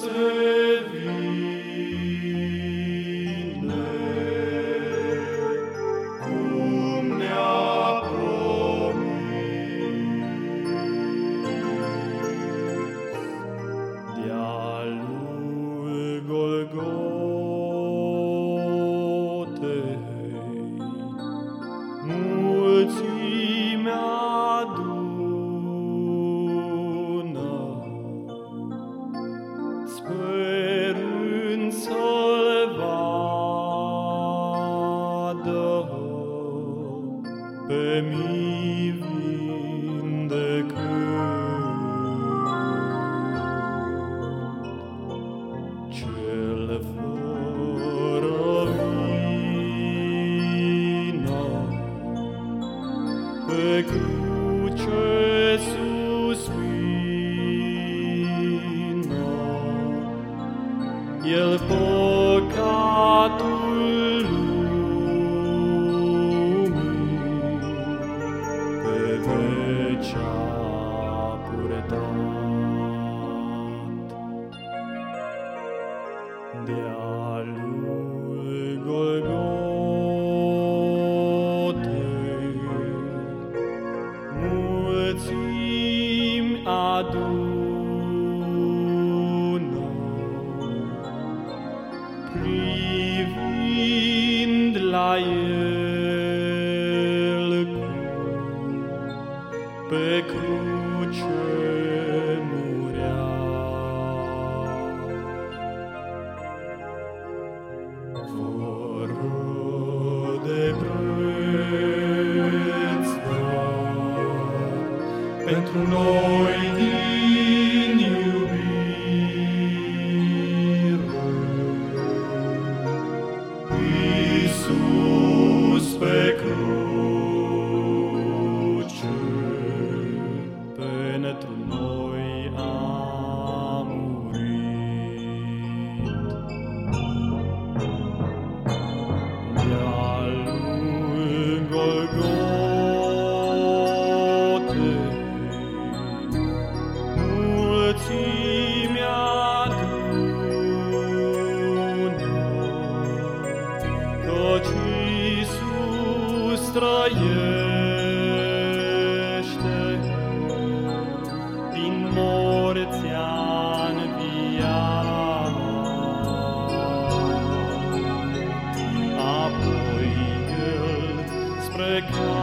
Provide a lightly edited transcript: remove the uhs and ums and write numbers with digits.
sperând să-L vadă pe mii vindecând. Cel fără vină pe cruce suspină, El păcatul lumii pe veci a purtat. De-a lui Golgotei mulțimi adună, privind la El pe cruce murea. Fără de preț, pentru noi din iubire, Iisus pe cruce pentru noi a murit. De-a lui Golgotei mulțimi adună, căci Iisus trăiește, din morți a înviat, apoi El spre